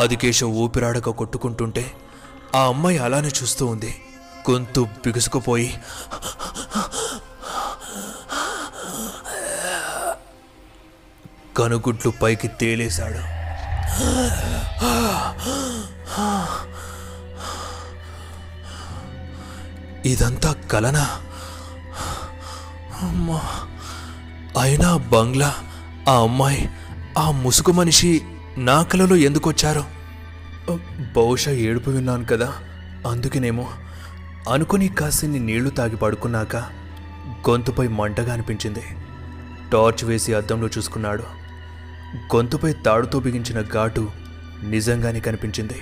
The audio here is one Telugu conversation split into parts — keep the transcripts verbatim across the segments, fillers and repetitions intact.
ఆదికేశవ్ ఊపిరాడక కొట్టుకుంటుంటే ఆ అమ్మాయి అలానే చూస్తూ ఉంది. గొంతు బిగుసుకుపోయి కనుగుడ్లు పైకి తేలేశాడు. ఇదంతా కలనా? అమ్మా! అయినా బంగ్లా, ఆ అమ్మాయి, ఆ ముసుగు మనిషి నా కలలో ఎందుకొచ్చారు? బహుశా ఏడుపు విన్నాను కదా, అందుకనేమో అనుకుని కాసిన్ని నీళ్లు తాగి పడుకున్నాక గొంతుపై మంటగా అనిపించింది. టార్చ్ వేసి అద్దంలో చూసుకున్నాడు. గొంతుపై తాడుతో బిగించిన ఘాటు నిజంగానే కనిపించింది.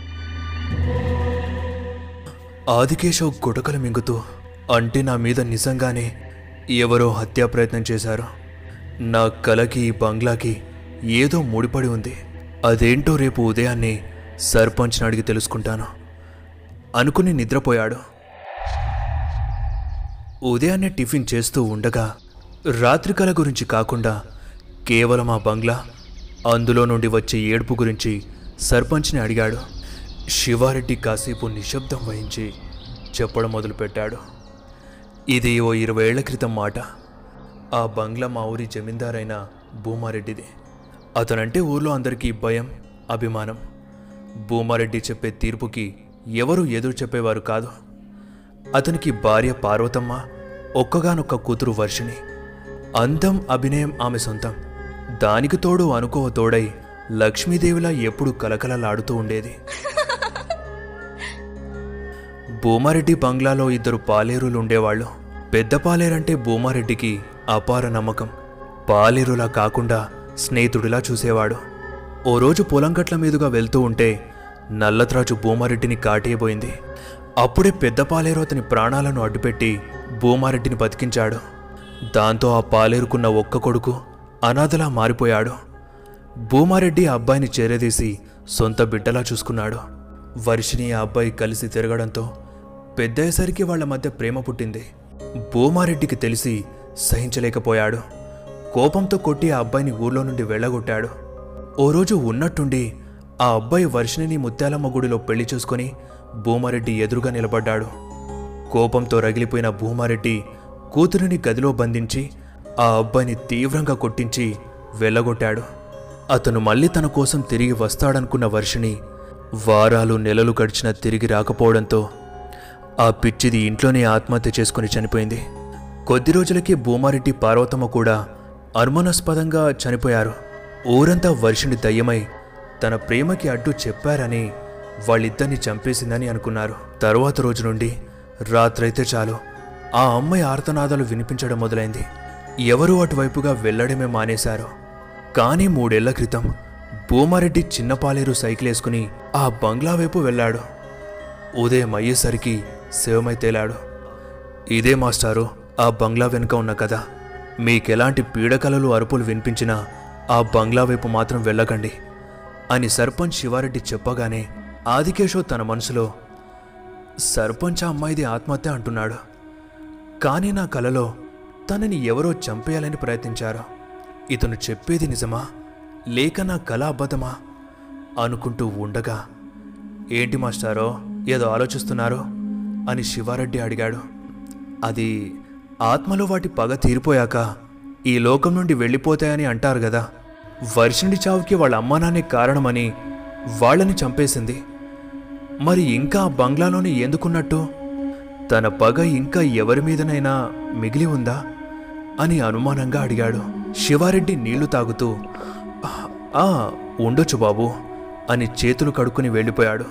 ఆదికేశవ్ గుటకలు మింగుతూ, అంటే నా మీద నిజంగానే ఎవరో హత్యా ప్రయత్నం చేశారు. నా కలకి ఈ బంగ్లాకి ఏదో ముడిపడి ఉంది. అదేంటో రేపు ఉదయాన్నే సర్పంచ్ని అడిగి తెలుసుకుంటాను అనుకుని నిద్రపోయాడు. ఉదయాన్నే టిఫిన్ చేస్తూ ఉండగా రాత్రి కల గురించి కాకుండా కేవలం ఆ బంగ్లా, అందులో నుండి వచ్చే ఏడుపు గురించి సర్పంచ్ని అడిగాడు. శివారెడ్డి కాసేపు నిశ్శబ్దం వహించి చెప్పడం మొదలుపెట్టాడు. ఇది ఓ ఇరవై ఏళ్ల క్రితం మాట. ఆ బంగ్లా మా ఊరి జమీందారైన భూమారెడ్డిది. అతనంటే ఊర్లో అందరికీ భయం, అభిమానం. భూమారెడ్డి చెప్పే తీర్పుకి ఎవరూ ఎదురు చెప్పేవారు కాదు. అతనికి భార్య పార్వతమ్మ, ఒక్కగానొక్క కూతురు వర్షిణి. అందం, అభినయం ఆమె సొంతం. దానికి తోడు అనుకోవ తోడై లక్ష్మీదేవిలా ఎప్పుడు కలకలలాడుతూ ఉండేది. భూమారెడ్డి బంగ్లాలో ఇద్దరు పాలేరులు ఉండేవాళ్ళు. పెద్ద పాలేరంటే భూమారెడ్డికి అపార నమ్మకం. పాలేరులా కాకుండా స్నేహితుడిలా చూసేవాడు. ఓ రోజు పొలం గట్ల మీదుగా వెళ్తూ ఉంటే నల్లత్రాజు భూమారెడ్డిని కాటేయబోయింది. అప్పుడే పెద్ద పాలేరు అతని ప్రాణాలను అడ్డుపెట్టి భూమారెడ్డిని బతికించాడు. దాంతో ఆ పాలేరుకున్న ఒక్క కొడుకు అనాథలా మారిపోయాడు. భూమారెడ్డి ఆ అబ్బాయిని చేరదీసి సొంత బిడ్డలా చూసుకున్నాడు. వర్షిని ఆ అబ్బాయి కలిసి తిరగడంతో పెద్దయ్యేసరికి వాళ్ల మధ్య ప్రేమ పుట్టింది. భూమారెడ్డికి తెలిసి సహించలేకపోయాడు. కోపంతో కొట్టి ఆ అబ్బాయిని ఊర్లో నుండి వెళ్ళగొట్టాడు. ఓ రోజు ఉన్నట్టుండి ఆ అబ్బాయి వర్షిణిని ముత్యాలమ్మ గుడిలో పెళ్లి చూసుకొని భూమారెడ్డి ఎదురుగా నిలబడ్డాడు. కోపంతో రగిలిపోయిన భూమారెడ్డి కూతురిని గదిలో బంధించి ఆ అబ్బాయిని తీవ్రంగా కొట్టించి వెళ్ళగొట్టాడు. అతను మళ్ళీ తన కోసం తిరిగి వస్తాడనుకున్న వర్షిణి వారాలు నెలలు గడిచినా తిరిగి రాకపోవడంతో ఆ పిచ్చిది ఇంట్లోనే ఆత్మహత్య చేసుకుని చనిపోయింది. కొద్ది రోజులకి భూమారెడ్డి, పార్వతమ్మ కూడా అనుమానాస్పదంగా చనిపోయారు. ఊరంతా వర్షిణి దయ్యమై తన ప్రేమకి అడ్డు చెప్పారని వాళ్ళిద్దరిని చంపేసిందని అనుకున్నారు. తరువాత రోజు నుండి రాత్రైతే చాలు ఆ అమ్మాయి ఆర్తనాదాలు వినిపించడం మొదలైంది. ఎవరూ అటువైపుగా వెళ్లడమే మానేశారు. కానీ మూడేళ్ల క్రితం భూమారెడ్డి చిన్నపాలేరు సైకిల్ వేసుకుని ఆ బంగ్లా వైపు వెళ్ళాడు. ఉదయం అయ్యేసరికి శవమై తేలాడు. ఇదే మాస్టారు ఆ బంగ్లా వెనుక ఉన్న కథ. మీకెలాంటి పీడకలలు, అరుపులు వినిపించినా ఆ బంగ్లా వైపు మాత్రం వెళ్ళకండి అని సర్పంచ్ శివారెడ్డి చెప్పగానే ఆదికేశవ్ తన మనసులో, సర్పంచ్ ఆ అమ్మాయిది ఆత్మహత్య అంటున్నాడు, కానీ నా కలలో తనని ఎవరో చంపేయాలని ప్రయత్నించారు. ఇతను చెప్పేది నిజమా లేక నా కళ అబద్ధమా అనుకుంటూ ఉండగా, ఏంటి మాస్టారో ఏదో ఆలోచిస్తున్నారు అని శివారెడ్డి అడిగాడు. అది ఆత్మలో వాటి పగ తీరిపోయాక ఈ లోకం నుండి వెళ్ళిపోతాయని అంటారు కదా. వర్షిణి చావుకి వాళ్ళ అమ్మానాన్నే కారణమని వాళ్ళని చంపేసింది. మరి ఇంకా ఆ బంగ్లాలోనే ఎందుకున్నట్టు? తన పగ ఇంకా ఎవరి మీదనైనా మిగిలి ఉందా అని అనుమానంగా అడిగాడు. శివారెడ్డి నీళ్లు తాగుతూ, ఆ ఉండొచ్చు బాబు అని చేతులు కడుక్కుని వెళ్ళిపోయాడు.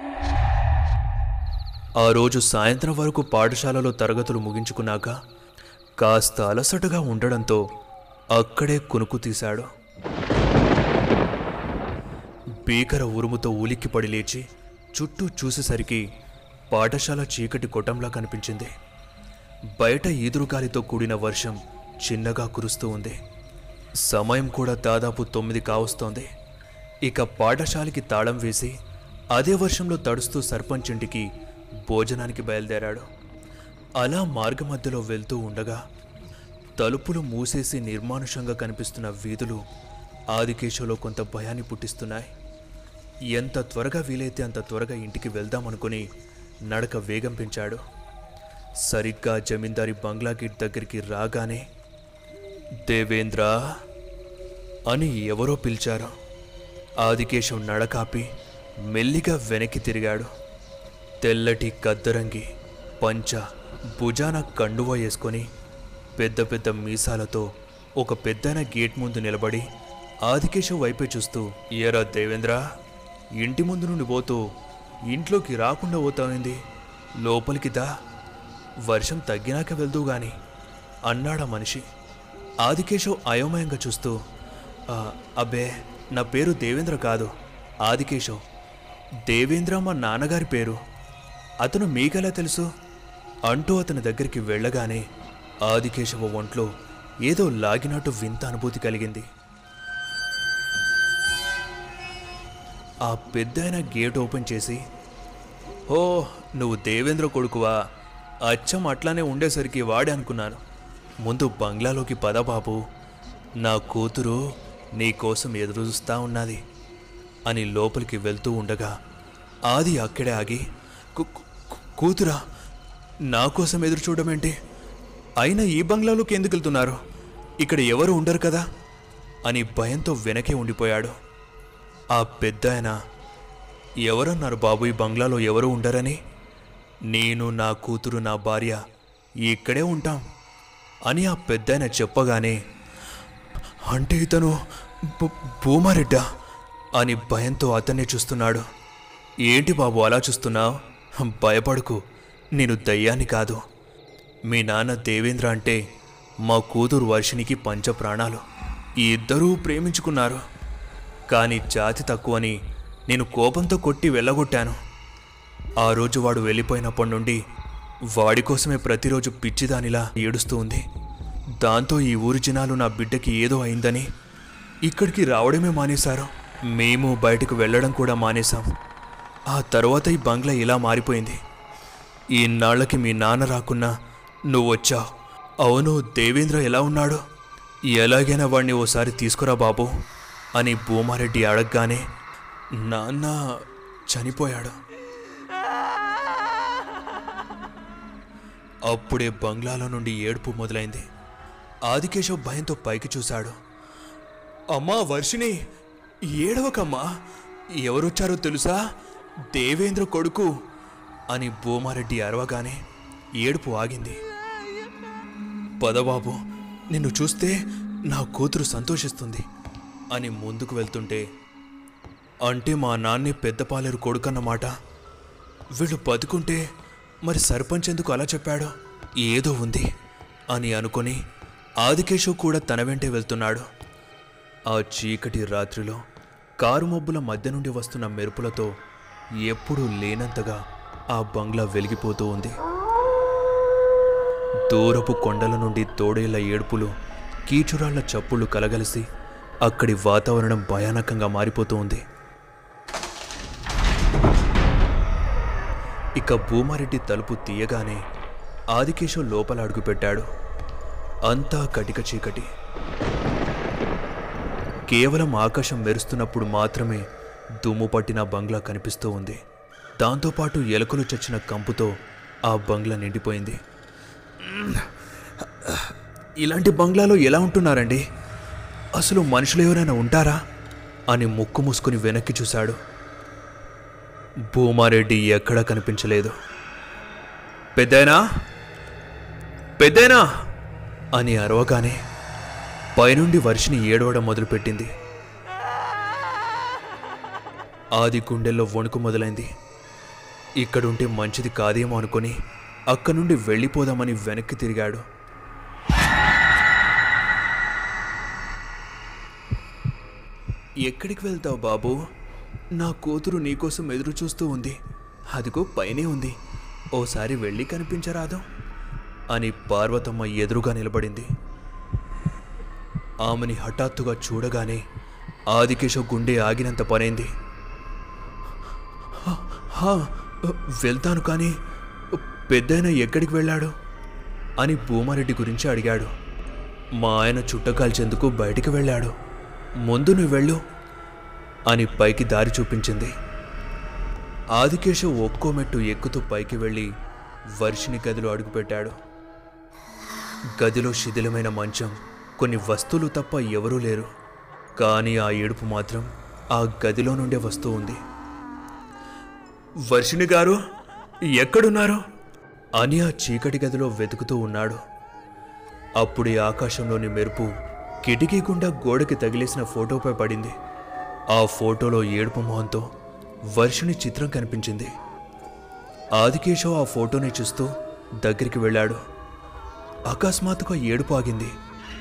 ఆ రోజు సాయంత్రం వరకు పాఠశాలలో తరగతులు ముగించుకున్నాక కాస్త అలసటగా ఉండడంతో అక్కడే కునుకు తీశాడు. భీకర ఉరుముతో ఉలిక్కిపడి లేచి చుట్టూ చూసేసరికి పాఠశాల చీకటి కొట్టంలా కనిపించింది. బయట ఈదురుగాలితో కూడిన వర్షం చిన్నగా కురుస్తూ ఉంది. సమయం కూడా దాదాపు తొమ్మిది కావస్తోంది. ఇక పాఠశాలకి తాళం వేసి అదే వర్షంలో తడుస్తూ సర్పంచ్ ఇంటికి భోజనానికి బయలుదేరాడు. అలా మార్గమధ్యలో వెళ్తూ ఉండగా తలుపులు మూసేసి నిర్మానుషంగా కనిపిస్తున్న వీధులు ఆదికేశవ్లో కొంత భయాన్ని పుట్టిస్తున్నాయి. ఎంత త్వరగా వీలైతే అంత త్వరగా ఇంటికి వెళ్దామనుకుని నడక వేగం పెంచాడు. సరిగ్గా జమీందారి బంగ్లా గేట్ దగ్గరికి రాగానే దేవేంద్ర అని ఎవరో పిలిచారు. ఆదికేశం నడకాపి మెల్లిగా వెనక్కి తిరిగాడు. తెల్లటి కద్దరంగి పంచ భుజాన కండువ వేసుకొని పెద్ద పెద్ద మీసాలతో ఒక పెద్దన గేట్ ముందు నిలబడి ఆదికేశం వైపే చూస్తూ, ఏరా దేవేంద్ర, ఇంటి ముందు నుండి పోతూ ఇంట్లోకి రాకుండా పోతావింది, లోపలికి దా, వర్షం తగ్గినాక వెళ్దూ గాని అన్నాడా మనిషి. ఆదికేశవ్ అయోమయంగా చూస్తూ, అబ్బే, నా పేరు దేవేంద్ర కాదు, ఆదికేశవ్. దేవేంద్ర మా నాన్నగారి పేరు. అతను మీకెలా తెలుసు అంటూ అతని దగ్గరికి వెళ్ళగానే ఆదికేశవ ఒంట్లో ఏదో లాగినట్టు వింత అనుభూతి కలిగింది. ఆ పెద్దయిన గేట్ ఓపెన్ చేసి, ఓ నువ్వు దేవేంద్ర కొడుకువా, అచ్చం అట్లానే ఉండేసరికి వాడే అనుకున్నాను. ముందు బంగ్లాలోకి పద బాబు, నా కూతురు నీ కోసం ఎదురు చూస్తూ ఉన్నది అని లోపలికి వెళ్తూ ఉండగా ఆది అక్కడే ఆగి, కూతురా, నా కోసం ఎదురు చూడమేంటి? అయినా ఈ బంగ్లాలోకి ఎందుకు వెళ్తున్నారు? ఇక్కడ ఎవరు ఉండరు కదా అని భయంతో వెనకే ఉండిపోయాడు. ఆ పెద్ద ఆయన, ఎవరన్నారు బాబు ఈ బంగ్లాలో ఎవరు ఉండరని? నేను, నా కూతురు, నా భార్య ఇక్కడే ఉంటాం అని ఆ పెద్ద ఆయన చెప్పగానే, అంటే ఇతను భూమారెడ్డా అని భయంతో అతన్నే చూస్తున్నాడు. ఏంటి బాబు అలా చూస్తున్నావు? భయపడకు, నేను దయ్యాన్ని కాదు. మీ నాన్న దేవేంద్ర అంటే మా కూతురు వర్షినికి పంచ ప్రాణాలు. ఈ ఇద్దరూ ప్రేమించుకున్నారు. కానీ జాతి తక్కువని నేను కోపంతో కొట్టి వెళ్ళగొట్టాను. ఆ రోజు వాడు వెళ్ళిపోయినప్పటి నుండి వాడి కోసమే ప్రతిరోజు పిచ్చిదానిలా ఏడుస్తూ ఉంది. దాంతో ఈ ఊరి జనాలు నా బిడ్డకి ఏదో అయిందని ఇక్కడికి రావడమే మానేశారు. మేము బయటకు వెళ్ళడం కూడా మానేశాం. ఆ తర్వాత ఈ బంగ్లా ఇలా మారిపోయింది. ఈనాళ్ళకి మీ నాన్న రాకున్నా నువ్వు వచ్చావు. అవును, దేవేంద్ర ఎలా ఉన్నాడు? ఎలాగైనా వాడిని ఓసారి తీసుకురా బాబు అని భూమారెడ్డి అడగగానే, నాన్న చనిపోయాడు. అప్పుడే బంగ్లాలో నుండి ఏడుపు మొదలైంది. ఆదికేశవ్ భయంతో పైకి చూశాడు. అమ్మా వర్షిణి, ఏడవకమ్మా, ఎవరొచ్చారో తెలుసా? దేవేంద్ర కొడుకు అని భూమారెడ్డి అరవగానే ఏడుపు ఆగింది. పదబాబు, నిన్ను చూస్తే నా కూతురు సంతోషిస్తుంది అని ముందుకు వెళ్తుంటే, అంటే మా నాన్నే పెద్ద పాలేరు కొడుకన్నమాట. వీళ్ళు బతుకుంటే మరి సర్పంచ్ ఎందుకు అలా చెప్పాడో? ఏదో ఉంది అని అనుకొని ఆదికేశవ్ కూడా తన వెంటే వెళ్తున్నాడు. ఆ చీకటి రాత్రిలో కారు మబ్బుల మధ్య నుండి వస్తున్న మెరుపులతో ఎప్పుడూ లేనంతగా ఆ బంగ్లా వెలిగిపోతూ ఉంది. దూరపు కొండల నుండి తోడేళ్ల ఏడుపులు, కీచురాళ్ల చప్పుళ్ళు కలగలిసి అక్కడి వాతావరణం భయానకంగా మారిపోతూ ఉంది. ఇక భూమారెడ్డి తలుపు తీయగానే ఆదికేశవ్ లోపల అడుగుపెట్టాడు. అంతా కటిక చీకటి. కేవలం ఆకాశం మెరుస్తున్నప్పుడు మాత్రమే దుమ్ము పట్టిన బంగ్లా కనిపిస్తూ ఉంది. దాంతోపాటు ఎలుకలు చచ్చిన కంపుతో ఆ బంగ్లా నిండిపోయింది. ఇలాంటి బంగ్లాలో ఎలా ఉంటున్నారండి? అసలు మనుషులు ఎవరైనా ఉంటారా అని ముక్కు మూసుకుని వెనక్కి చూశాడు. భూమారెడ్డి ఎక్కడా కనిపించలేదు. పెద్దయినా, పెద్దయినా అని అరవగానే పైనుండి వర్షిని ఏడవడం మొదలుపెట్టింది. ఆది గుండెల్లో వణుకు మొదలైంది. ఇక్కడుంటే మంచిది కాదేమో అనుకుని అక్కడి నుండి వెళ్ళిపోదామని వెనక్కి తిరిగాడు. ఎక్కడికి వెళ్తావు బాబు? నా కూతురు నీకోసం ఎదురు చూస్తూ ఉంది. అదిగో పైనే ఉంది, ఓసారి వెళ్ళి కనిపించరాదు అని పార్వతమ్మ ఎదురుగా నిలబడింది. ఆమెని హఠాత్తుగా చూడగానే ఆదికేశవ్ గుండె ఆగినంత పనైంది. వెళ్తాను, కానీ పెద్దయిన ఎక్కడికి వెళ్ళాడు అని భూమారెడ్డి గురించి అడిగాడు. మా ఆయన చుట్టకాల్చేందుకు బయటికి వెళ్ళాడు. ముందు నువ్వు వెళ్ళు అని పైకి దారి చూపించింది. ఆదికేశవ్ ఒక్కో మెట్టు ఎక్కుతూ పైకి వెళ్ళి వర్షిణి గదిలో అడుగుపెట్టాడు. గదిలో శిథిలమైన మంచం, కొన్ని వస్తువులు తప్ప ఎవరూ లేరు. కానీ ఆ ఏడుపు మాత్రం ఆ గదిలో నుండే వస్తూ ఉంది. వర్షిణి గారు, ఎక్కడున్నారు అని ఆ చీకటి గదిలో వెతుకుతూ ఉన్నాడు. అప్పుడే ఆకాశంలోని మెరుపు కిటికీ గుండా గోడకి తగిలేసిన ఫోటోపై పడింది. ఆ ఫోటోలో ఏడుపు మొహంతో వర్షిణి చిత్రం కనిపించింది. ఆదికేశవ్ ఆ ఫోటోని చూస్తూ దగ్గరికి వెళ్ళాడు. అకస్మాత్తుగా ఏడుపు ఆగింది.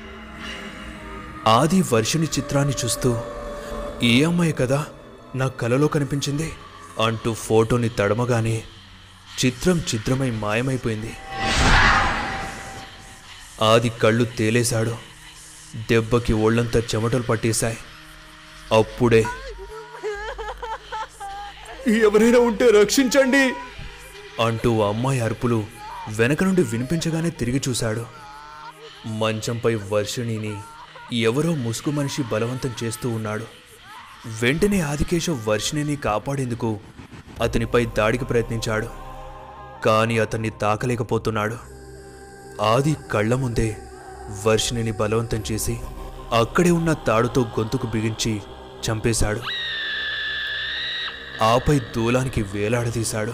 ఆది వర్షిణి చిత్రాన్ని చూస్తూ, ఈ అమ్మాయి కదా నా కలలో కనిపించింది అంటూ ఫోటోని తడమగానే చిత్రం చిత్రమై మాయమైపోయింది. ఆది కళ్ళు తేలేశాడు. దెబ్బకి ఒళ్ళంతా చెమటలు పట్టేశాయి. అప్పుడే, ఎవరైనా ఉంటే రక్షించండి అంటూ అమ్మాయి అరుపులు వెనక నుండి వినిపించగానే తిరిగి చూశాడు. మంచంపై వర్షిణిని ఎవరో ముసుగు మనిషి బలవంతం చేస్తూ ఉన్నాడు. వెంటనే ఆదికేశవ్ వర్షిణిని కాపాడేందుకు అతనిపై దాడికి ప్రయత్నించాడు. కానీ అతన్ని తాకలేకపోతున్నాడు. ఆది కళ్ళ ముందే వర్షిణిని బలవంతం చేసి అక్కడే ఉన్న తాడుతో గొంతుకు బిగించి చంపేశాడు. ఆపై దూలానికి వేలాడదీశాడు.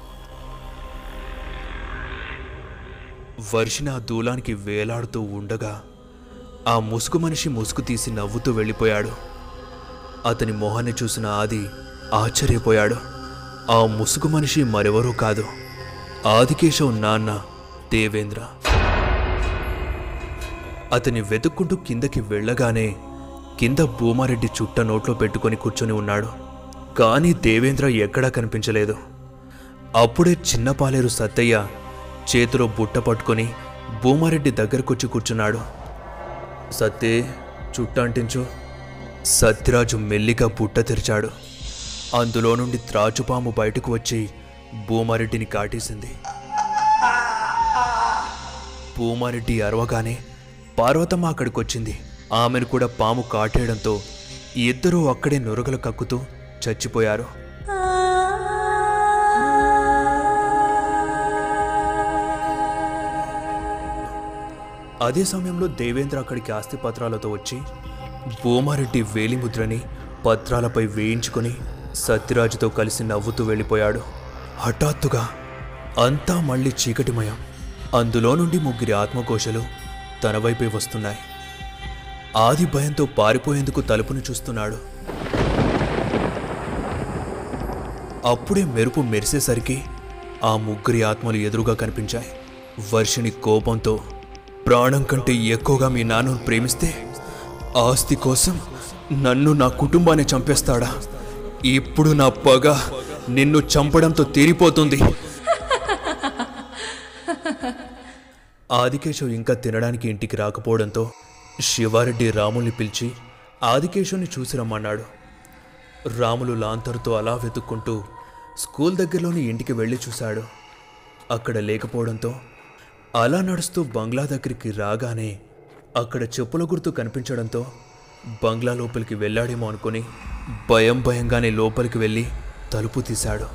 వర్షిణి ఆ దూలానికి వేలాడుతూ ఉండగా ఆ ముసుగు మనిషి ముసుగు తీసి నవ్వుతూ వెళ్ళిపోయాడు. అతని మొహాన్ని చూసిన ఆది ఆశ్చర్యపోయాడు. ఆ ముసుగు మనిషి మరెవరూ కాదు, ఆదికేశవ్ నాన్న దేవేంద్ర. అతని వెతుక్కుంటూ కిందకి వెళ్ళగానే కింద భూమారెడ్డి చుట్ట నోట్లో పెట్టుకొని కూర్చొని ఉన్నాడు. కానీ దేవేంద్ర ఎక్కడా కనిపించలేదు. అప్పుడే చిన్న పాలేరు సత్తయ్య చేతిలో బుట్ట పట్టుకొని భూమారెడ్డి దగ్గరకొచ్చి కూర్చున్నాడు. సత్తే, చుట్ట అంటించు. సత్యరాజు మెల్లిగా బుట్ట తెరిచాడు. అందులో నుండి త్రాచుపాము బయటకు వచ్చి భూమారెడ్డిని కాటేసింది. భూమారెడ్డి అరవగానే పార్వతమ్మ అక్కడికొచ్చింది. ఆమెను కూడా పాము కాటేయడంతో ఇద్దరూ అక్కడే నురగలు కక్కుతూ చచ్చిపోయారు. అదే సమయంలో దేవేంద్ర అక్కడికి ఆస్తి పత్రాలతో వచ్చి భూమారెడ్డి వేలిముద్రని పత్రాలపై వేయించుకొని సత్యరాజుతో కలిసి నవ్వుతూ వెళ్ళిపోయాడు. హఠాత్తుగా అంతా మళ్ళీ చీకటిమయం. అందులో నుండి ముగ్గురి ఆత్మకోశలు తన వైపే వస్తున్నాయి. ఆది భయంతో పారిపోయేందుకు తలుపును చూస్తున్నాడు. అప్పుడే మెరుపు మెరిసేసరికి ఆ ముగ్గురి ఆత్మలు ఎదురుగా కనిపించాయి. వర్షిణి కోపంతో, ప్రాణం కంటే ఎక్కువగా మీ నాన్నను ప్రేమిస్తే ఆస్తి కోసం నన్ను, నా కుటుంబాన్ని చంపేస్తాడా? ఇప్పుడు నా పగ నిన్ను చంపడంతో తీరిపోతుంది. ఆదికేశవ్ ఇంకా తినడానికి ఇంటికి రాకపోవడంతో శివారెడ్డి రాముల్ని పిలిచి ఆదికేశవ్ని చూసి రమ్మన్నాడు. రాములు లాంతరుతో అలా వెతుక్కుంటూ స్కూల్ దగ్గరలోని ఇంటికి వెళ్ళి చూశాడు. అక్కడ లేకపోవడంతో అలా నడుస్తూ బంగ్లా దగ్గరికి రాగానే అక్కడ చెప్పుల గుర్తు కనిపించడంతో బంగ్లా లోపలికి వెళ్ళాడేమో అనుకుని భయం భయంగానే లోపలికి వెళ్ళి తలుపు తీశాడు.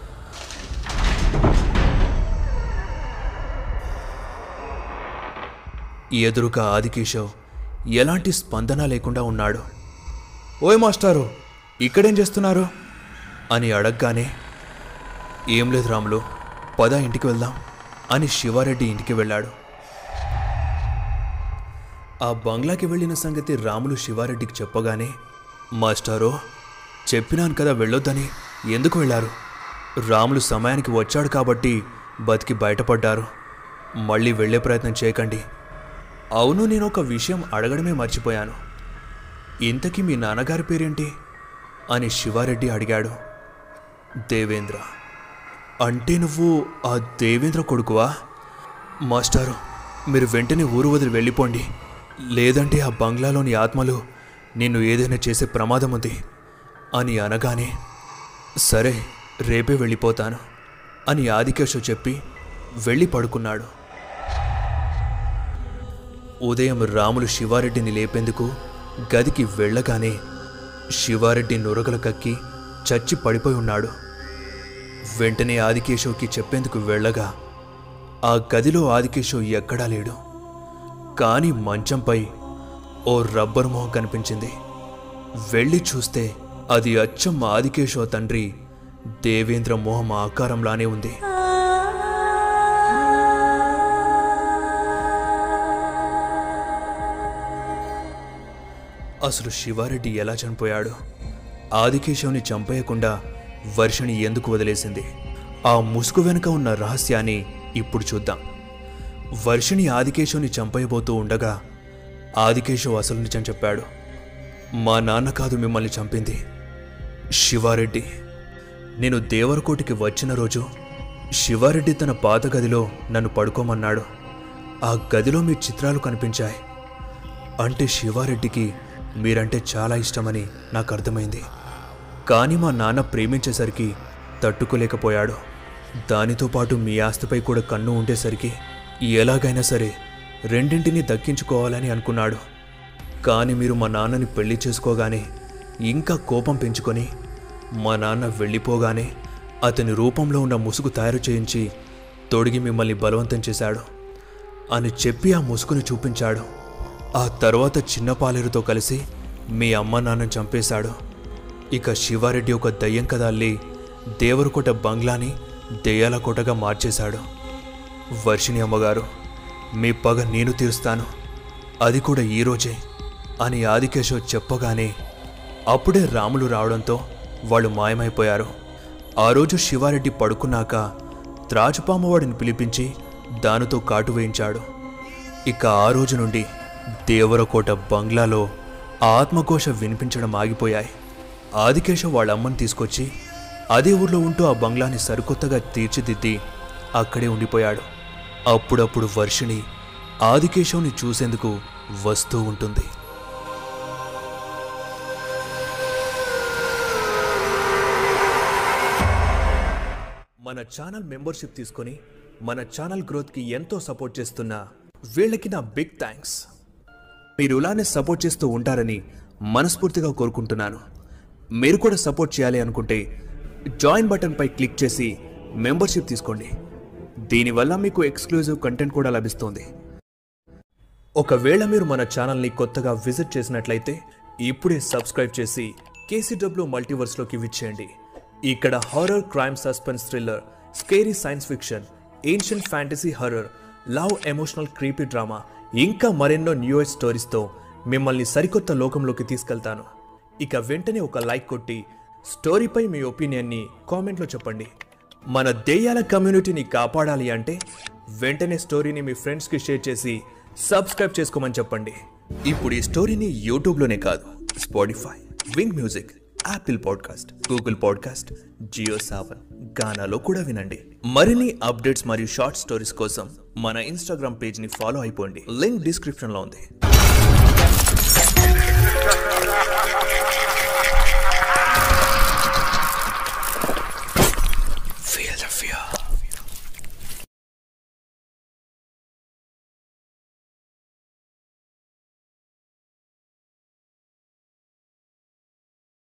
ఎదురుగా ఆదికేశవ్ ఎలాంటి స్పందన లేకుండా ఉన్నాడు. ఓయ్ మాస్టారు, ఇక్కడేం చేస్తున్నారు అని అడగగానే, ఏం లేదు రాములు, పద ఇంటికి వెళ్దాం అని శివారెడ్డి ఇంటికి వెళ్ళాడు. ఆ బంగ్లాకి వెళ్ళిన సంగతి రాములు శివారెడ్డికి చెప్పగానే, మాస్టారో, చెప్పినాను కదా వెళ్ళొద్దని, ఎందుకు వెళ్ళారు? రాములు సమయానికి వచ్చాడు కాబట్టి బతికి బయటపడ్డారు. మళ్ళీ వెళ్ళే ప్రయత్నం చేయకండి. అవును, నేను ఒక విషయం అడగడమే మర్చిపోయాను. ఇంతకీ మీ నాన్నగారి పేరేంటి అని శివారెడ్డి అడిగాడు. దేవేంద్ర. అంటే నువ్వు ఆ దేవేంద్ర కొడుకువా? మాస్టారు, మీరు వెంటనే ఊరు వదిలి వెళ్ళిపోండి, లేదంటే ఆ బంగ్లాలోని ఆత్మలు నిన్ను ఏదైనా చేసే ప్రమాదం ఉంది అని అనగానే, సరే రేపే వెళ్ళిపోతాను అని ఆదికేశవ్ చెప్పి వెళ్ళి పడుకున్నాడు. ఉదయం రాములు శివారెడ్డిని లేపేందుకు గదికి వెళ్ళగానే శివారెడ్డి నురగలు కక్కి చచ్చి పడిపోయి ఉన్నాడు. వెంటనే ఆదికేశవ్కి చెప్పేందుకు వెళ్ళగా ఆ గదిలో ఆదికేశవ్ ఎక్కడా లేడు. కానీ మంచంపై ఓ రబ్బర్ మొహం కనిపించింది. వెళ్ళి చూస్తే అది అచ్చం ఆదికేశవ్ తండ్రి దేవేంద్ర మొహం ఆకారంలానే ఉంది. అసలు శివారెడ్డి ఎలా చనిపోయాడు? ఆదికేశవ్ని చంపేయకుండా వర్షిణి ఎందుకు వదిలేసింది? ఆ ముసుగు వెనుక ఉన్న రహస్యాన్ని ఇప్పుడు చూద్దాం. వర్షిణి ఆదికేశవ్ని చంపేయబోతూ ఉండగా ఆదికేశవ్ అసలు నిజం చెప్పాడు. మా నాన్న కాదు మిమ్మల్ని చంపింది, శివారెడ్డి. నేను దేవరకోటికి వచ్చిన రోజు శివారెడ్డి తన పాత గదిలో నన్ను పడుకోమన్నాడు. ఆ గదిలో మీ చిత్రాలు కనిపించాయి. అంటే శివారెడ్డికి మీరంటే చాలా ఇష్టమని నాకు అర్థమైంది. కానీ మా నాన్న ప్రేమించేసరికి తట్టుకోలేకపోయాడు. దానితో పాటు మీ ఆస్తిపై కూడా కన్ను ఉండేసరికి ఎలాగైనా సరే రెండింటినీ దక్కించుకోవాలని అనుకున్నాడు. కానీ మీరు మా నాన్నని పెళ్లి చేసుకోగానే ఇంకా కోపం పెంచుకొని మా నాన్న వెళ్ళిపోగానే అతని రూపంలో ఉన్న ముసుగు తయారు చేయించి తొడిగి మిమ్మల్ని బలవంతం చేశాడు అని చెప్పి ఆ ముసుగుని చూపించాడు. ఆ తర్వాత చిన్న పాలేరుతో కలిసి మీ అమ్మ నాన్నని చంపేశాడు. ఇక శివారెడ్డి ఒక దయ్యం కథ అల్లి దేవరకోట బంగ్లాని దెయ్యాల కోటగా మార్చేశాడు. వర్షిణి అమ్మగారు, మీ పగ నేను తీరుస్తాను, అది కూడా ఈరోజే అని ఆదికేశవ్ చెప్పగానే అప్పుడే రాములు రావడంతో వాళ్ళు మాయమైపోయారు. ఆ రోజు శివారెడ్డి పడుకున్నాక త్రాచుపామవాడిని పిలిపించి దానితో కాటు వేయించాడు. ఇక ఆ రోజు నుండి దేవరకోట బంగ్లాలో ఆత్మఘోష వినిపించడం ఆగిపోయాయి. ఆదికేశవ్ వాళ్ళ అమ్మని తీసుకొచ్చి అదే ఊర్లో ఉంటూ ఆ బంగ్లాని సరికొత్తగా తీర్చిదిద్ది అక్కడే ఉండిపోయాడు. అప్పుడప్పుడు వర్షిణి ఆదికేశవ్ని చూసేందుకు వస్తూ ఉంటుంది. మన ఛానల్ మెంబర్షిప్ తీసుకొని మన ఛానల్ గ్రోత్కి ఎంతో సపోర్ట్ చేస్తున్న వీళ్ళకి నా బిగ్ థ్యాంక్స్. మీరు ఇలానే సపోర్ట్ చేస్తూ ఉంటారని మనస్ఫూర్తిగా కోరుకుంటున్నాను. మీరు కూడా సపోర్ట్ చేయాలి అనుకుంటే జాయిన్ బటన్పై క్లిక్ చేసి మెంబర్షిప్ తీసుకోండి. దీనివల్ల మీకు ఎక్స్క్లూజివ్ కంటెంట్ కూడా లభిస్తుంది. ఒకవేళ మీరు మన ఛానల్ని కొత్తగా విజిట్ చేసినట్లయితే ఇప్పుడే సబ్స్క్రైబ్ చేసి కేసీడబ్ల్యూ మల్టీవర్స్లోకి విచ్చేయండి. ఇక్కడ horror, crime, suspense, thriller, scary science fiction, ancient fantasy, horror, love, emotional, creepy drama ఇంకా మరెన్నో న్యూ ఏజ్ స్టోరీస్తో మిమ్మల్ని సరికొత్త లోకంలోకి తీసుకెళ్తాను. ఇక వెంటనే ఒక లైక్ కొట్టి స్టోరీపై మీ ఒపీనియన్ని కామెంట్లో చెప్పండి. మన దెయ్యాల కమ్యూనిటీని కాపాడాలి అంటే వెంటనే స్టోరీని మీ ఫ్రెండ్స్కి షేర్ చేసి సబ్స్క్రైబ్ చేసుకోమని చెప్పండి. ఇప్పుడు ఈ స్టోరీని యూట్యూబ్లోనే కాదు, Spotify, Wynk music, Apple podcast, Google podcast, Jio Saavn, గానాలో కూడా వినండి. మరిన్ని అప్డేట్స్ మరియు షార్ట్ స్టోరీస్ కోసం మన ఇన్స్టాగ్రామ్ పేజ్ని ఫాలో అయిపోండి. లింక్ డిస్క్రిప్షన్లో ఉంది.